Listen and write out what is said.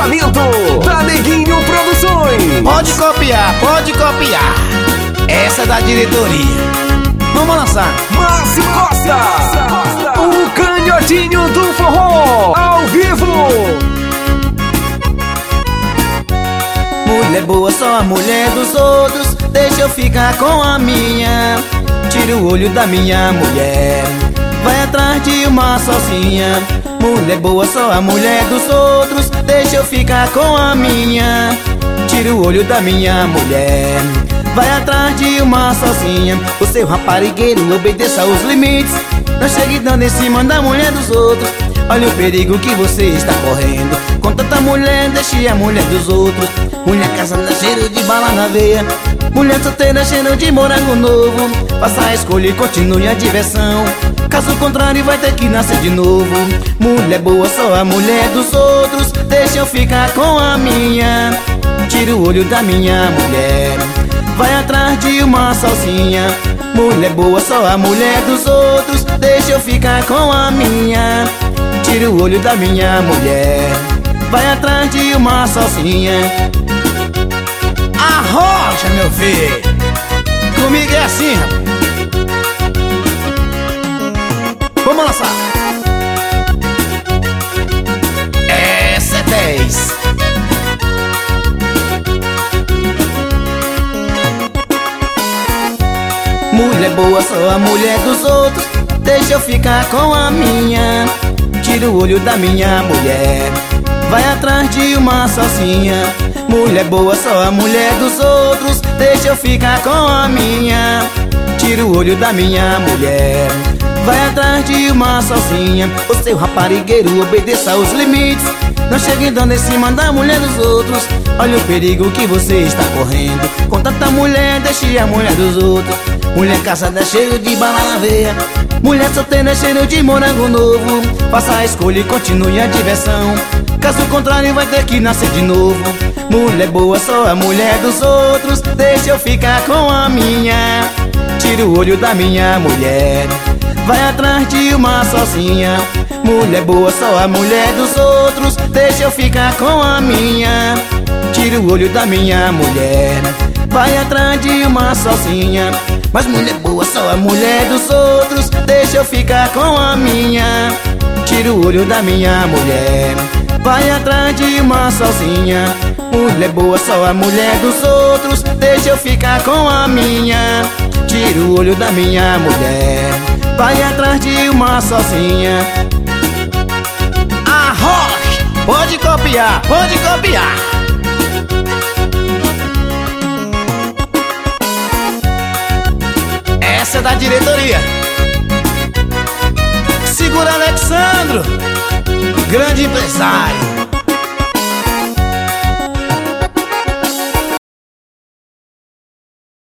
Oferecimento da Neguinho Produções. Pode copiar. Essa é da diretoria. Vamos lançar. Márcio Costa, o canhotinho do forró, ao vivo. Mulher boa, só a mulher dos outros, deixa eu ficar com a minha. Tira o olho da minha mulher, vai atrás de uma sozinha. Mulher boa, só a mulher dos outros, deixa eu ficar com a minha. Tira o olho da minha mulher, vai atrás de uma sozinha. O seu raparigueiro obedeça aos limites, não chegue dando em cima da mulher dos outros. Olha o perigo que você está correndo, com tanta mulher, deixe a mulher dos outros. Mulher casada, cheiro de bala na veia, mulher solteira, cheiro de morango novo. Faça a escolha e continue a diversão, caso contrário vai ter que nascer de novo. Mulher boa, só a mulher dos outros, deixa eu ficar com a minha. Tira o olho da minha mulher, vai atrás de uma sozinha. Mulher boa, só a mulher dos outros, deixa eu ficar com a minha. Tira o olho da minha mulher, vai atrás de uma sozinha. Arrocha, meu filho, comigo é assim, rapaz. Vamos lançar. Essa é 10. Mulher boa, só a mulher dos outros, deixa eu ficar com a minha. Tira o olho da minha mulher, vai atrás de uma sozinha. Mulher boa, só a mulher dos outros, deixa eu ficar com a minha. Tira o olho da minha mulher, vai atrás de uma sozinha. O seu raparigueiro obedeça aos limites, não chegue dando em cima da mulher dos outros. Olha o perigo que você está correndo, com tanta mulher, deixe a mulher dos outros. Mulher casada, cheio de bala na veia, mulher solteira, cheiro de morango novo. Faça a escolha e continue a diversão, caso contrário vai ter que nascer de novo. Mulher boa, só a mulher dos outros, deixa eu ficar com a minha. Tira o olho da minha mulher, vai atrás de uma sozinha. Mulher boa, só a mulher dos outros, deixa eu ficar com a minha. Tira o olho da minha mulher, vai atrás de uma sozinha. Mas mulher boa, só a mulher dos outros, deixa eu ficar com a minha. Tira o olho da minha mulher, vai atrás de uma sozinha. Mulher boa, só a mulher dos outros, deixa eu ficar com a minha. Tira o olho da minha mulher, vai atrás de uma sozinha. Arrocha, pode copiar. Essa é da diretoria. Segura Alexandro, grande empresário.